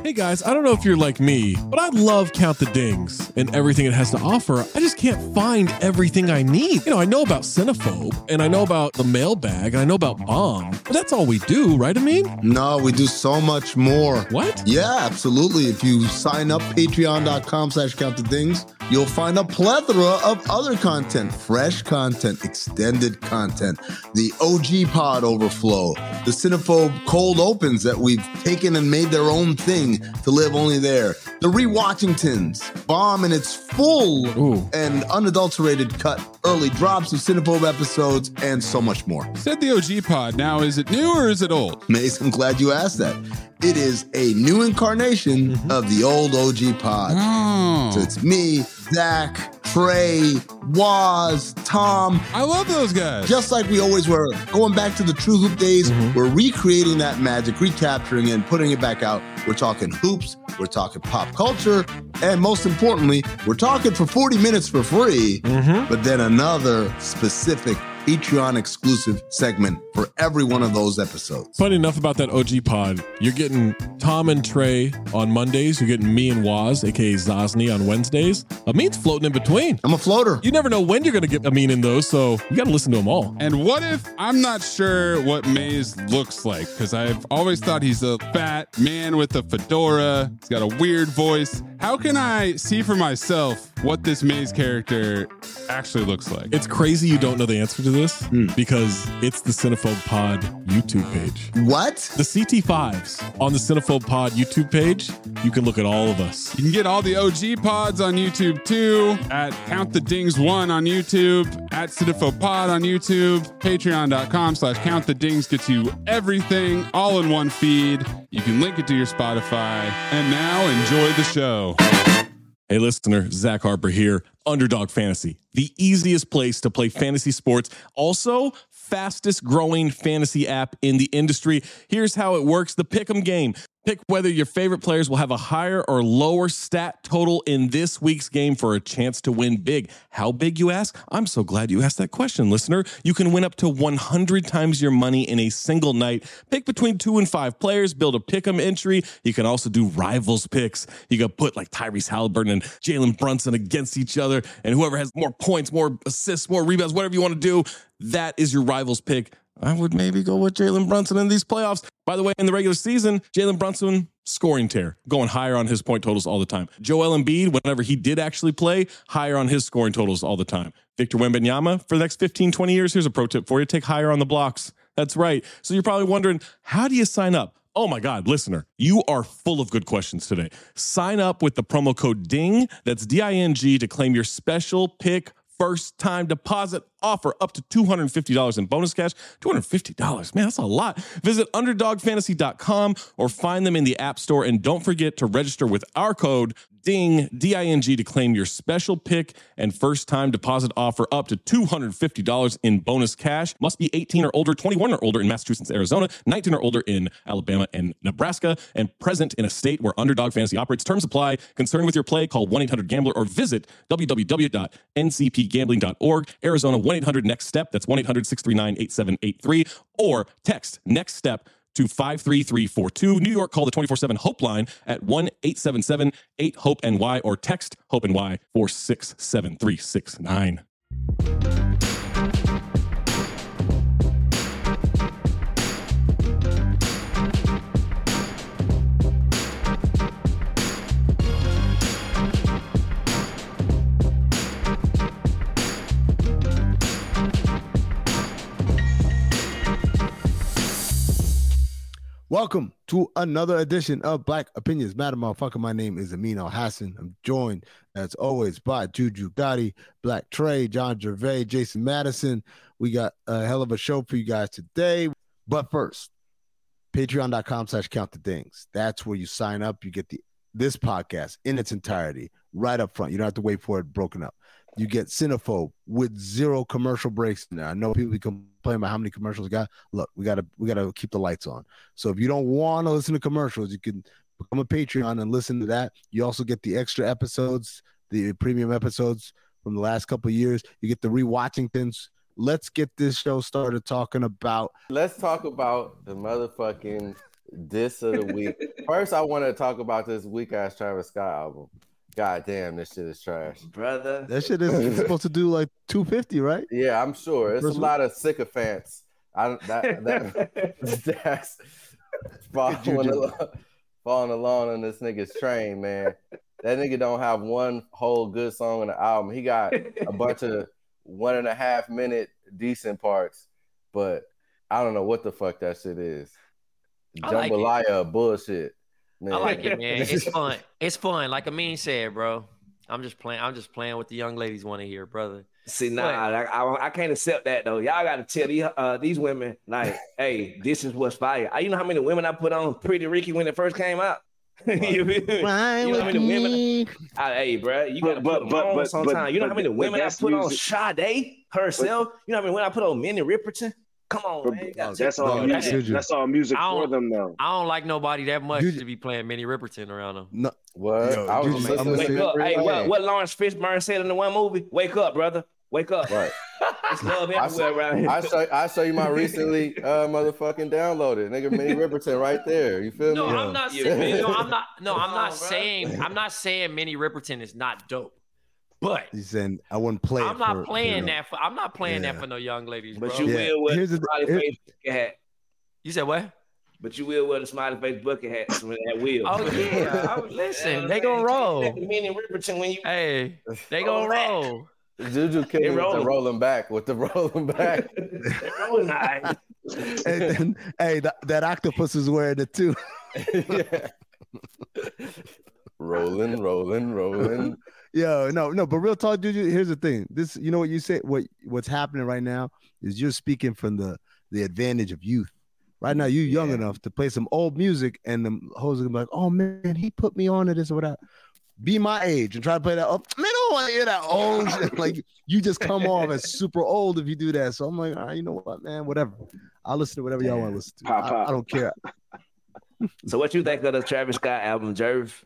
Hey guys, I don't know if you're like me, but I love Count the Dings and everything it has to offer. I just can't find everything I need. I know about Cinephobe, and I know about the mailbag, and I know about Bomb, but that's all we do, right, Amin? No, we do so much more. What? Yeah, absolutely. If you sign up, patreon.com/countthedings, you'll find a plethora of other content, fresh content, extended content, the OG pod overflow, the Cinephobe cold opens that we've taken and made their own thing to live only there, the Rewatchingtons, Bomb in its full and unadulterated cut, early drops of Cinephobe episodes, and so much more. Said the OG pod. Now, is it new or is it old? Mace, I'm glad you asked that. It is a new incarnation of the old OG pod. Oh. So it's me, Zach, Trey, Waz, Tom. I love those guys. Just like we always were. Going back to the True Hoop days, we're recreating that magic, recapturing it, and putting it back out. We're talking hoops, we're talking pop culture, and most importantly, we're talking for 40 minutes for free, but then another specific Patreon exclusive segment for every one of those episodes. Funny enough about that OG pod, you're getting Tom and Trey on Mondays. You're getting me and Waz, aka Zosny, on Wednesdays. Amin's floating in between. I'm a floater. You never know when you're going to get Amin in those, so you got to listen to them all. And what if I'm not sure what Maze looks like? Because I've always thought he's a fat man with a fedora. He's got a weird voice. How can I see for myself what this Maze character actually looks like? It's crazy you don't know the answer to this because it's the Cinephobe Pod YouTube page. What? The CT5s on the Cinephobe Pod YouTube page, you can look at all of us. You can get all the OG pods on YouTube too, at Count the Dings 1 on YouTube, at Cinephobe Pod on YouTube, patreon.com/Count the Dings gets you everything all in one feed. You can link it to your Spotify. And now enjoy the show. Hey listener, Zach Harper here, Underdog Fantasy, the easiest place to play fantasy sports. Also, fastest growing fantasy app in the industry. Here's how it works. The Pick'em game. Pick whether your favorite players will have a higher or lower stat total in this week's game for a chance to win big. How big, you ask? I'm so glad you asked that question, listener. You can win up to 100 times your money in a single night. Pick between 2 and 5 players, build a pick'em entry. You can also do rivals picks. You can put like Tyrese Halliburton and Jalen Brunson against each other, and whoever has more points, more assists, more rebounds, whatever you want to do, that is your rivals pick. I would maybe go with Jalen Brunson in these playoffs. By the way, in the regular season, Jalen Brunson, scoring tear, going higher on his point totals all the time. Joel Embiid, whenever he did actually play, higher on his scoring totals all the time. Victor Wembanyama, for the next 15, 20 years, here's a pro tip for you. Take higher on the blocks. That's right. So you're probably wondering, how do you sign up? Oh my God, listener, you are full of good questions today. Sign up with the promo code DING, that's D-I-N-G, to claim your special pick first time deposit offer up to $250 in bonus cash. $250, man, that's a lot. Visit underdogfantasy.com or find them in the App Store. And don't forget to register with our code DING, D-I-N-G, to claim your special pick and first time deposit offer up to $250 in bonus cash. Must be 18 or older, 21 or older in Massachusetts, Arizona, 19 or older in Alabama and Nebraska, and present in a state where Underdog Fantasy operates. Terms apply. Concerned with your play, call 1-800-GAMBLER or visit www.ncpgambling.org. Arizona, 1-800-NEXT-STEP. That's 1-800-639-8783. Or text NEXT STEP to 53342. New York, call the 24/7 Hope line at 1-877-8-HOPE-NY or text HOPE-NY 467-369. Welcome to another edition of Black Opinions Matter, motherfucker. My name is Amin Al-Hassan. I'm joined, as always, by Juju Gotti, Black Trey, John Gervais, Jason Madison. We got a hell of a show for you guys today. But first, patreon.com/Count the Dings. That's where you sign up. You get this podcast in its entirety right up front. You don't have to wait for it broken up. You get Cinephobe with 0 commercial breaks. Now, I know people complain about how many commercials we got. Look, we gotta keep the lights on. So if you don't want to listen to commercials, you can become a Patreon and listen to that. You also get the extra episodes, the premium episodes from the last couple of years. You get the rewatching things. Let's get this show started talking about. Let's talk about the motherfucking Diss of the week. First, I want to talk about this weak ass Travis Scott album. God damn, this shit is trash, brother. That shit is supposed to do like 250, right? Yeah, I'm sure. It's a lot of sycophants. That's following along on this nigga's train, man. That nigga don't have one whole good song on the album. He got a bunch of 1.5 minute decent parts, but I don't know what the fuck that shit is. Jambalaya bullshit. Man. I like it, man. It's fun. It's fun. Like Amin said, bro. I'm just playing what the young ladies want to hear, brother. See, I can't accept that though. Y'all got to tell these women, like, hey, this is what's fire. You know how many women I put on Pretty Ricky when it first came out? You know how many women? Hey, bro, you got to put them on sometimes. You know how many women I put on Sade herself? You know how many women I put on Minnie Riperton? Come on, man. That's all music. That's all music for them, though. I don't like nobody that much to be playing Minnie Riperton around them. No, what? Wake up. Hey, what Lawrence Fishburne said in the one movie? Wake up, brother. Wake up. Right. It's love everywhere around here. I show you my recently motherfucking downloaded nigga Minnie Riperton right there. You feel me? I'm not saying. I'm not saying Minnie Riperton is not dope. But he's saying I wouldn't play. I'm not playing that for no young ladies, bro. But you will wear the smiley face bucket hat. You said what? But you will wear the smiley face bucket hat when that will. Oh yeah, listen, they gonna roll. Minnie Riperton when you. Hey, they gonna roll. Juju came with the rolling back. And then, hey, that octopus is wearing it too. Yeah. Rolling. Yo, no, but real talk, Juju. Here's the thing. This, you know what you say. What's happening right now is you're speaking from the advantage of youth. Right now, you're young enough to play some old music, and the hoes are gonna be like, "Oh man, he put me on to this or whatever." Be my age and try to play that up. Man, I don't want to hear that old shit. Like you just come off as super old if you do that. So I'm like, all right, you know what, man, whatever. I'll listen to whatever y'all want to listen to. I don't care. So what you think of the Travis Scott album, Jerv?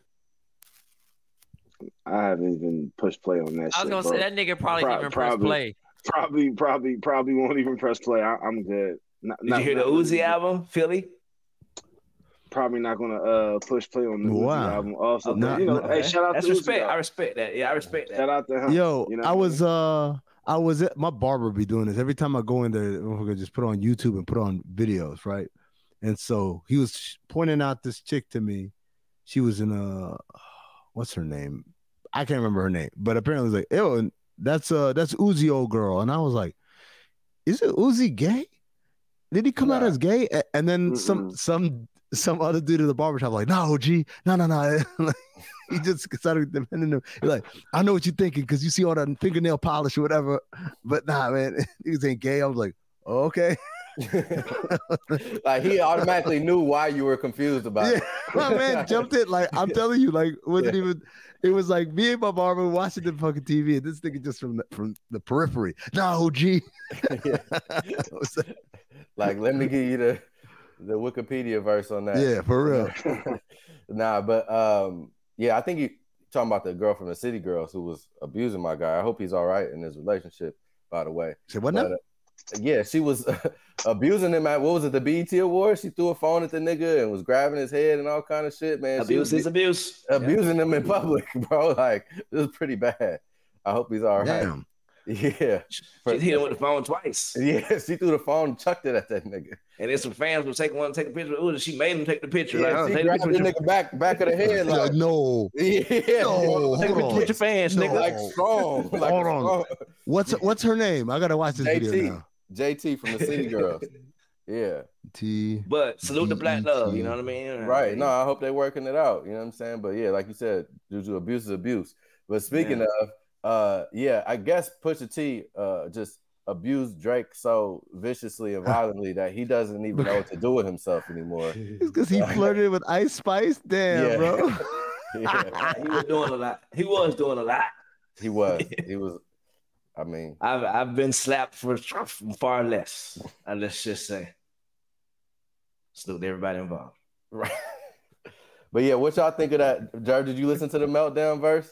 I haven't even pushed play on that. I was gonna say that nigga probably didn't even press play. Probably won't even press play. I'm good. Did you hear the Uzi album, Philly? Probably not gonna push play on the Uzi album. Also, hey, shout out to respect. I respect that. Yeah, I respect that. Shout out to him. Yo, you know I was at my barber be doing this every time I go in there. We're gonna just put on YouTube and put on videos, right? And so he was pointing out this chick to me. She was in what's her name? I can't remember her name, but apparently it was like, "Ew, that's Uzi old girl," and I was like, "Is it Uzi gay? Did he come out as gay?" And then some other dude at the barbershop like, "No, G, no." He just started defending him. He's like, "I know what you're thinking because you see all that fingernail polish or whatever, but nah, man, he ain't gay." I was like, oh, "Okay." Like he automatically knew why you were confused about it. My man jumped in. Like I'm telling you, like wasn't even. It was like me and my barber watching the fucking TV, and this nigga just from the periphery. No, G. Like, let me give you the Wikipedia verse on that. Yeah, for real. Nah, but yeah, I think you talking about the girl from the City Girls who was abusing my guy. I hope he's all right in his relationship, by the way. Say what now? Yeah, she was abusing him at, what was it, the BET Awards? She threw a phone at the nigga and was grabbing his head and all kind of shit, man. Abuse is abuse. Abusing him in public, bro. Like, it was pretty bad. I hope he's all right. Damn. Yeah. She hit him with the phone twice. Yeah, she threw the phone and chucked it at that nigga. And then some fans would take a picture of Uzi. She made him take the picture. Yeah, like, she grabbed the nigga back of the head. Like, no. Yeah. No, take a picture with your fans, nigga. Like strong. Like hold on. What's her name? I gotta watch this video now. JT from the City Girls. Yeah. But salute the black love, you know what I mean? Right. No, I hope they're working it out. You know what I'm saying? But yeah, like you said, Juju, abuse is abuse. But speaking of, yeah, I guess Pusha T just abused Drake so viciously and violently that he doesn't even know what to do with himself anymore. It's because he flirted with Ice Spice? Damn, bro. Yeah. He was doing a lot. He was doing a lot. He was. I mean, I've been slapped for far less. Let's just say. Salute everybody involved. Right. But yeah, what y'all think of that? Jared, did you listen to the Meltdown verse?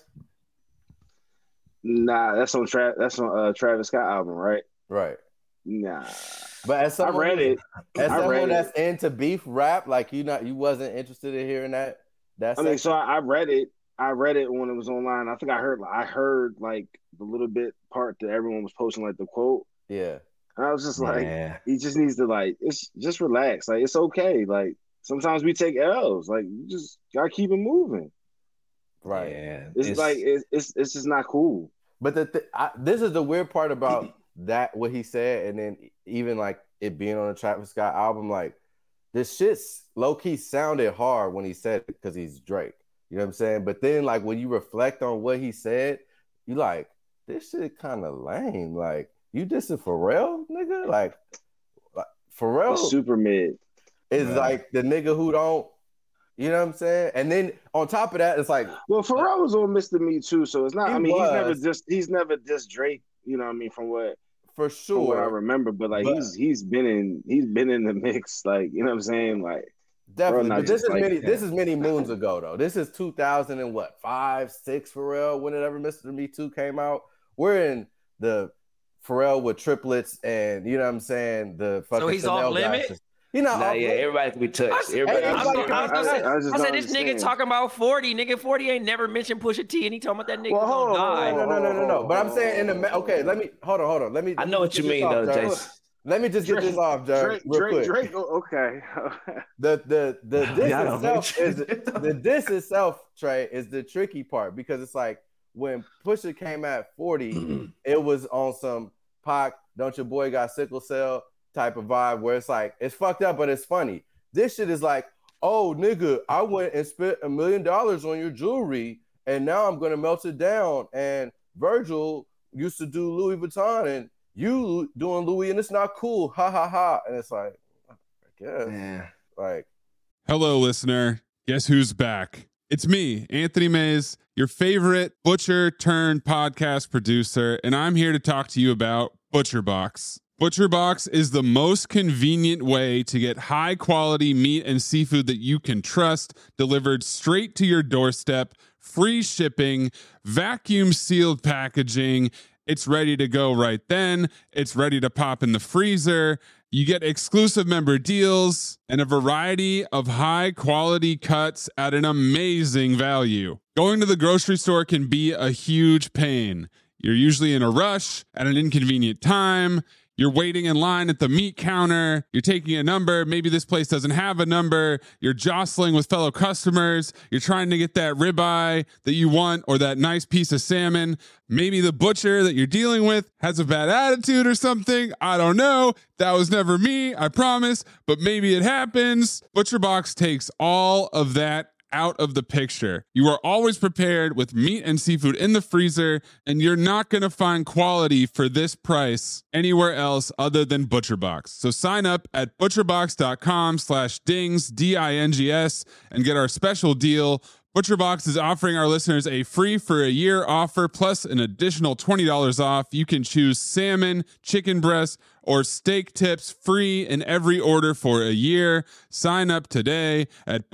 Nah, that's on Travis Scott album, right? Right. Nah, But as someone, I read it. As someone that's into beef rap, like you wasn't interested in hearing that. I mean, so I read it. I read it when it was online. I think I heard like the little bit part that everyone was posting, like the quote. Yeah. And I was just like, he just needs to like, it's just relax. Like, it's okay. Like, sometimes we take L's. Like, you just gotta keep it moving. Right. Yeah. It's like it's just not cool. But this is the weird part about that, what he said, and then even like it being on the Travis Scott album, like this shit's low-key sounded hard when he said it because he's Drake. You know what I'm saying? But then like when you reflect on what he said, you like, this shit kind of lame. Like, you dissing Pharrell, nigga? Like Pharrell super mid is like the nigga who don't, you know what I'm saying? And then on top of that, it's like, well, Pharrell was on Mr. Me Too, so it's not. I mean, he's never dissed Drake. You know what I mean? From what I remember, but like he's been in the mix. Like, you know what I'm saying? Like, definitely. But this is many moons ago though. This is 2005, 6 Pharrell. Whenever Mr. Me Too came out, we're in the Pharrell with triplets, and you know what I'm saying. The fucking so he's off limit. You know, everybody can be touched. I said this nigga talking about 40. Nigga, 40 ain't never mentioned Pusha T, and he talking about that nigga gonna die. No. But I'm saying let me hold on. Let me. I know what you mean, though, Jason. Let me just get this off, Jared. Drake. Okay. The diss itself, Trey, is the tricky part, because it's like when Pusha came at 40, it was on some Pac, don't your boy got sickle cell type of vibe, where it's like, it's fucked up, but it's funny. This shit is like, oh, nigga, I went and spent $1 million on your jewelry, and now I'm going to melt it down. And Virgil used to do Louis Vuitton, and you doing Louis, and it's not cool. Ha, ha, ha. And it's like, I guess. Yeah. Like, hello, listener. Guess who's back? It's me, Anthony Mays, your favorite butcher turned podcast producer, and I'm here to talk to you about ButcherBox. ButcherBox is the most convenient way to get high quality meat and seafood that you can trust, delivered straight to your doorstep, free shipping, vacuum sealed packaging. It's ready to go right then. It's ready to pop in the freezer. You get exclusive member deals and a variety of high quality cuts at an amazing value. Going to the grocery store can be a huge pain. You're usually in a rush at an inconvenient time. You're waiting in line at the meat counter. You're taking a number. Maybe this place doesn't have a number. You're jostling with fellow customers. You're trying to get that ribeye that you want or that nice piece of salmon. Maybe the butcher that you're dealing with has a bad attitude or something. I don't know. That was never me, I promise. But maybe it happens. ButcherBox takes all of that out of the picture. You are always prepared with meat and seafood in the freezer, and you're not going to find quality for this price anywhere else other than ButcherBox. So sign up at butcherbox.com/dings, D-I-N-G-S, and get our special deal. ButcherBox is offering our listeners a free for a year offer plus an additional $20 off. You can choose salmon, chicken breast, or steak tips free in every order for a year. Sign up today at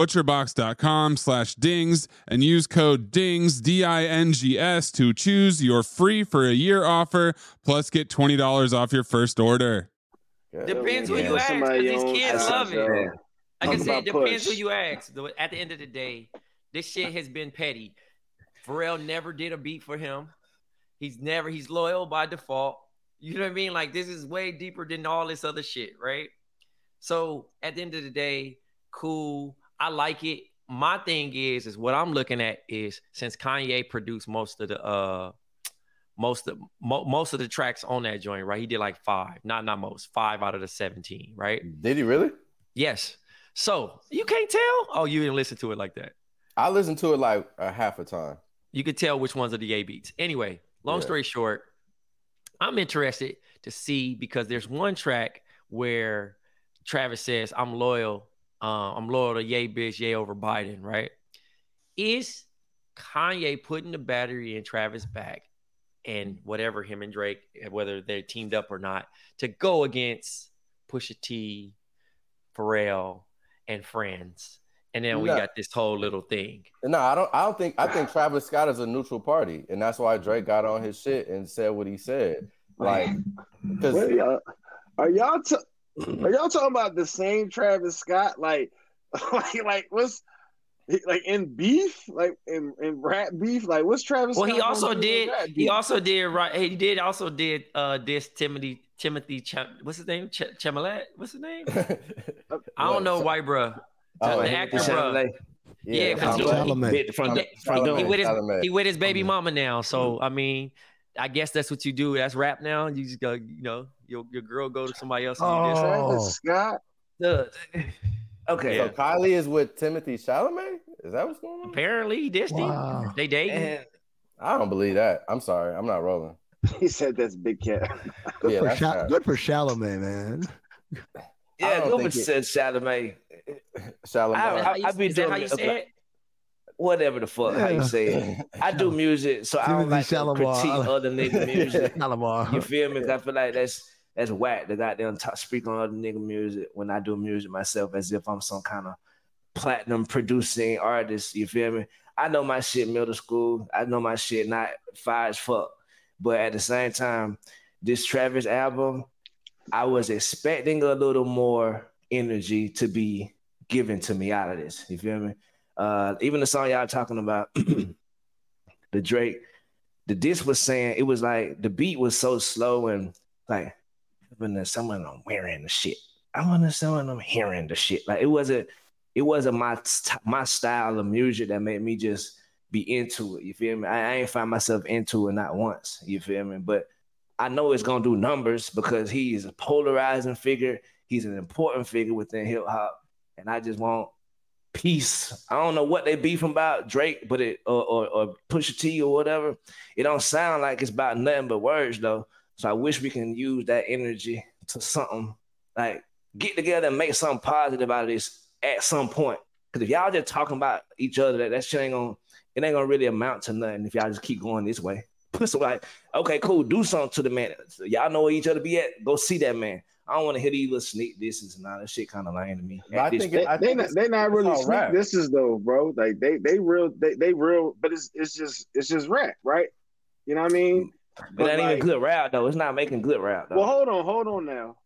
butcherbox.com/dings and use code DINGS, D-I-N-G-S, to choose your free for a year offer plus get $20 off your first order. Depends who you ask, because these kids love it. Like I said, it depends who you ask. At the end of the day, this shit has been petty. Pharrell never did a beat for him. He's loyal by default. You know what I mean? Like, this is way deeper than all this other shit, right? So at the end of the day, cool. I like it. My thing is what I'm looking at is, since Kanye produced most of the tracks on that joint, right? He did like 5 out of the 17, right? Did he really? Yes. So you can't tell? Oh, you didn't listen to it like that. I listened to it like a half a time. You could tell which ones are the A beats. Anyway, long story short, I'm interested to see, because there's one track where Travis says, I'm loyal to Ye bitch, Ye over Biden, right? Is Kanye putting the battery in Travis' back, and whatever, him and Drake, whether they're teamed up or not, to go against Pusha T, Pharrell, and friends? And then we got this whole little thing. No, I think Travis Scott is a neutral party, and that's why Drake got on his shit and said what he said. Like, because are y'all Are y'all talking about the same Travis Scott? Like what's like in beef, like in rap beef? Like what's Travis? Well, Scott he also did. He also did. Right. He did also did this Timothy. What's his name? Chalamet. What's his name? I don't know. White bruh. The actor bruh. Yeah, because he with his baby mama now. So I mean, I guess that's what you do. That's rap now. You just go, you know, your girl go to somebody else. And Travis Scott. Okay. So Kylie is with Timothy Chalamet? Is that what's going on? Apparently, he dissed him. They dating. I don't believe that. I'm sorry. I'm not rolling. He said that's big cat. Good for Chalamet, man. Yeah, Loomis said Chalamet. I be doing how you say it? Whatever the fuck how you say it. I do music, so I don't like to critique other nigga music. You feel me? I feel like that's whack to goddamn speak on other nigga music when I do music myself as if I'm some kind of platinum producing artist. You feel me? I know my shit middle school. I know my shit not fire as fuck. But at the same time, this Travis album, I was expecting a little more energy to be given to me out of this. You feel me? Even the song y'all talking about, the Drake, the disc was saying, it was like the beat was so slow and like, when someone I'm wearing the shit. I want to someone I'm hearing the shit. Like it wasn't my style of music that made me just be into it. You feel me? I ain't find myself into it not once. You feel me? But I know it's gonna do numbers because he is a polarizing figure. He's an important figure within hip hop, and I just want peace. I don't know what they beefing about, Drake, but or Pusha T or whatever. It don't sound like it's about nothing but words though. So I wish we can use that energy to something like get together and make something positive out of this at some point. Because if y'all just talking about each other, that shit ain't gonna really amount to nothing if y'all just keep going this way. So like, okay, cool, do something to the man. So y'all know where each other be at. Go see that man. I don't want to hear these little sneak disses and all that shit kind of lame to me. I think they not really sneak disses though, bro. Like they real, but it's just rap, right? You know what I mean? But that ain't even good rap though. It's not making good rap though. Well, hold on now.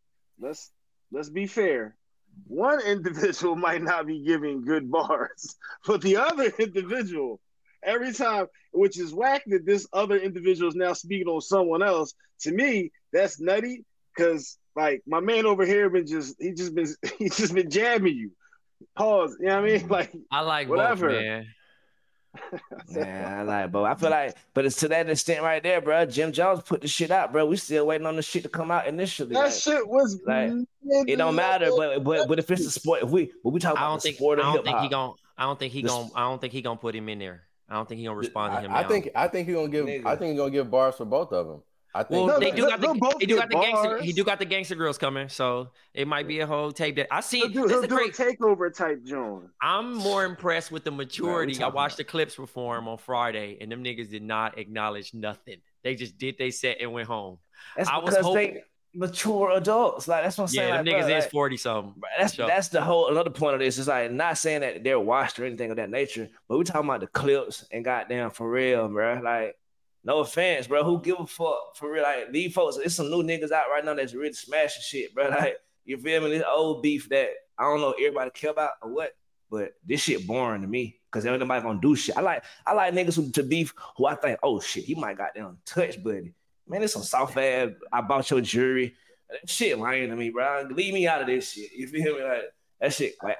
Let's be fair. One individual might not be giving good bars, but the other individual, every time, which is whack that this other individual is now speaking on someone else. To me, that's nutty because like my man over here he's just been jamming you. Pause. You know what I mean? Like I like whatever. Both, man. Yeah, I like, bro. I feel like, but it's to that extent right there, bro. Jim Jones put the shit out, bro. We still waiting on the shit to come out initially. That shit was like, it don't matter, but if it's a sport, if we talk about the sport of hip hop, I don't think he gonna put him in there. I don't think he gonna respond to him. I think he gonna give bars for both of them. I think he do got the gangster girls coming, so it might be a whole tape that I see. He'll do a takeover type joint. I'm more impressed with the maturity. I watched the clips perform on Friday, and them niggas did not acknowledge nothing. They just did they set and went home. That's because they mature adults. Like that's what I'm saying. Yeah, them niggas is 40 something. That's the whole another point of this. It's like not saying that they're washed or anything of that nature, but we talking about the clips and goddamn for real, bro. Like. No offense, bro. Who give a fuck for real? Like these folks, it's some new niggas out right now that's really smashing shit, bro. Like you feel me? This old beef that I don't know everybody care about or what, but this shit boring to me because ain't nobody gonna do shit. I like niggas to beef who I think, oh shit, he might got down touch, buddy. Man, it's some soft ass. I bought your jewelry. That shit lying to me, bro. Leave me out of this shit. You feel me? Like that shit. Like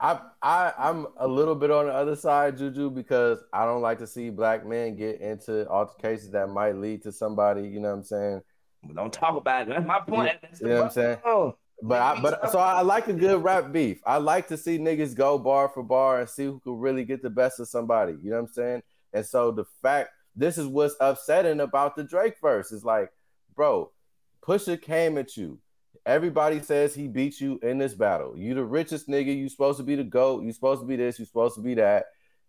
I'm a little bit on the other side, Juju, because I don't like to see black men get into altercations that might lead to somebody. You know what I'm saying? Don't talk about it. That's my point. You know what I'm saying? So I like a good rap beef. I like to see niggas go bar for bar and see who can really get the best of somebody. You know what I'm saying? And so the fact this is what's upsetting about the Drake verse is like, bro, Pusha came at you. Everybody says he beat you in this battle. You the richest nigga. You supposed to be the GOAT. You supposed to be this. You supposed to be that.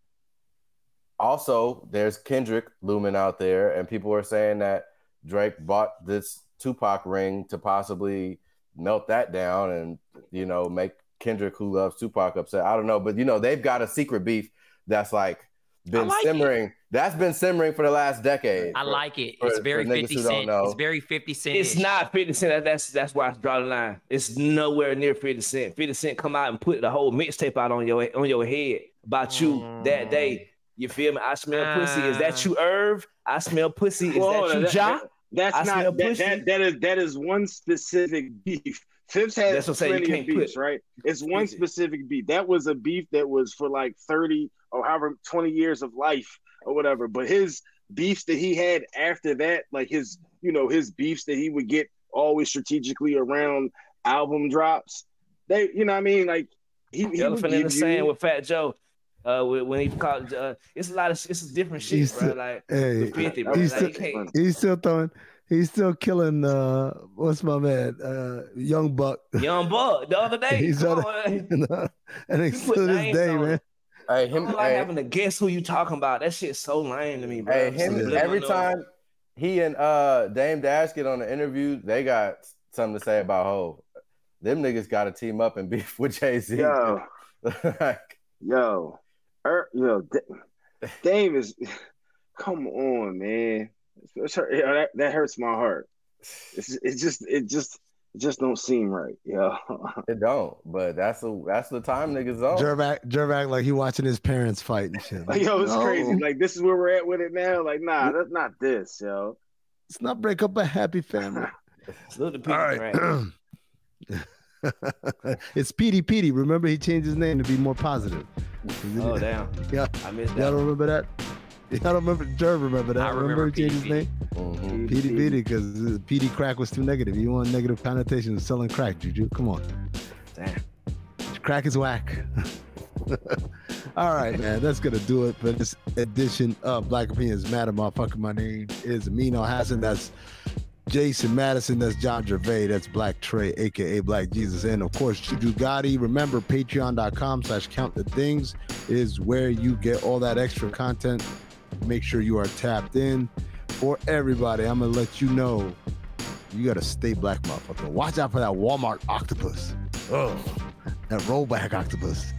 Also, there's Kendrick looming out there, and people are saying that Drake bought this Tupac ring to possibly melt that down and, you know, make Kendrick, who loves Tupac, upset. I don't know, but, you know, they've got a secret beef that's like been like simmering. it. That's been simmering for the last decade. I like it. It's very 50 Cent. It's very 50 Cent. It's not 50 Cent. That's why I draw the line. It's nowhere near 50 Cent. 50 Cent come out and put the whole mixtape out on your head about you that day. You feel me? I smell pussy. Is that you, Irv? I smell pussy. Is that you, Ja? That is one specific beef. Phipps has plenty of beefs, right? It's one specific beef. That was a beef that was for like 30 or however 20 years of life or whatever. But his beefs that he had after that, like his beefs that he would get always strategically around album drops. They, you know what I mean? Like he Elephant in the Sand with Fat Joe. When he called, it's a different shit, bro. Like, hey, 50, bro. He's still killing. What's my man? Young Buck. Young Buck. The other day. He's and it's to this day, man. Hey, having to guess who you talking about. That shit's so lame to me, bro. Hey, every time he and Dame Dash get on the interview, they got something to say about Hov. Them niggas got to team up and beef with Jay-Z. Yo, Dame is. Come on, man. That hurts my heart. It just don't seem right, yeah. It don't, but that's the time niggas on. Jervac like he watching his parents fight and shit. Like, yo, it's crazy. Like this is where we're at with it now. Like, nah, that's not this, yo. Let's not break up a happy family. All right. It's Petey. Remember, he changed his name to be more positive. Oh damn! Yeah, I missed that. Y'all don't remember that? Y'all don't remember? Jerv remember that? I remember he changed his name? Mm-hmm. Petey, because Petey crack was too negative. You want negative connotations of selling crack, Juju? Come on. Damn. Crack is whack. All right, man. That's gonna do it for this edition of Black Opinions Matter, motherfucker. My name is Amino Hassan. That's Jason Madison. That's John Gervais. That's Black Trey, aka Black Jesus, and of course Juju Gotti. Remember, patreon.com/countthethings is where you get all that extra content. Make sure you are tapped in. For everybody, I'm gonna let you know you gotta stay black, motherfucker. Watch out for that Walmart octopus. Oh, that rollback octopus.